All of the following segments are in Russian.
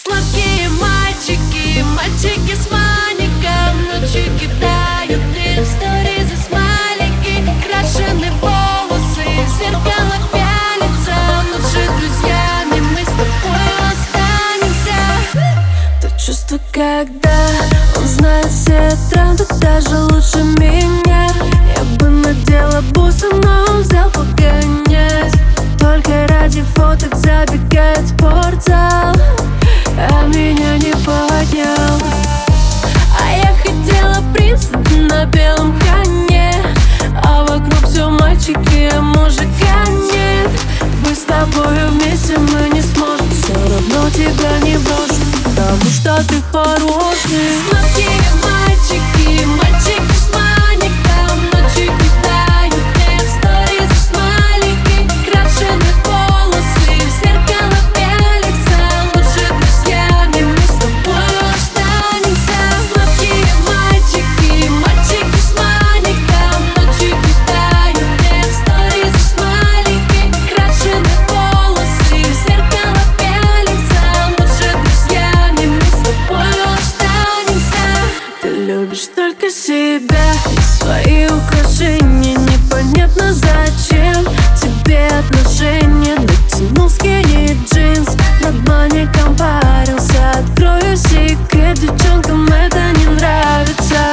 Сладкие мальчики, мальчики с маником, ночью кидают мне в сторизы смайлики. Крашеные волосы, в зеркало пялятся. Лучше друзьями мы с тобой останемся. То чувство, когда он знает все тренды, даже лучше меня. Я бы надела бусы, но он взял погонять. Только ради фоток забегает в спортзал, а меня не поднял. А я хотела принца на белом коне, а вокруг все мальчики, а мужика нет. Быть с тобою вместе мы не сможем, все равно тебя не брошу, потому что ты хороший. Сладкие мальчики, мальчики с маником, ночью кидают мне в сторизы смайлики. Крашеные волосы, в зеркало пялятся. Лучше друзьями мы с тобой останемся. Сладкие мальчики, мальчики с маником, ночью кидают мне в сторизы смайлики. Крашеные волосы, в зеркало пялятся. Лучше друзьями мы с тобой останемся. Ты любишь только себя и свои украшения. Непонятно зачем тебе отношения. Натянул скини джинс, над маником парился. Открою секрет, девчонкам это не нравится.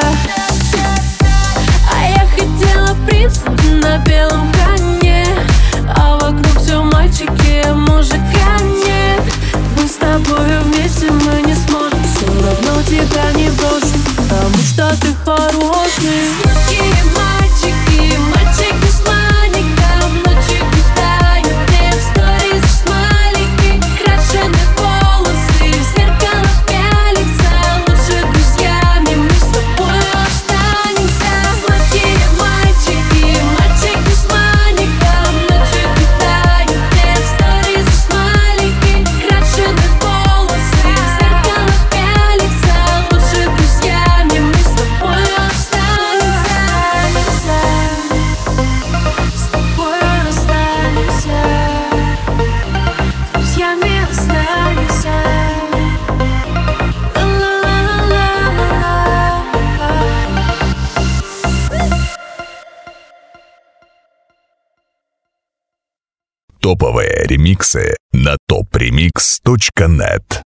А я хотела принца на белом коне, а вокруг все мальчики, а мужика нет. Мы с тобою вместе мы не сможем, все равно тебя не брошу, потому что ты хороший. Сладкие мальчики, мальчики с маником, ночью кидают мне в сторизы смайлики. Крашеные волосы, в зеркало пялятся. Лучше друзьями мы с тобой останемся. Сладкие мальчики, мальчики с маником, ночью кидают мне в сторизы смайлики. Крашеные волосы, в зеркало пялятся. Лучше друзьями мы с тобой останемся. С тобой останемся. С друзьями останемся. Ла-ла-ла-ла-ла-ла. Топовые ремиксы на topremix.net.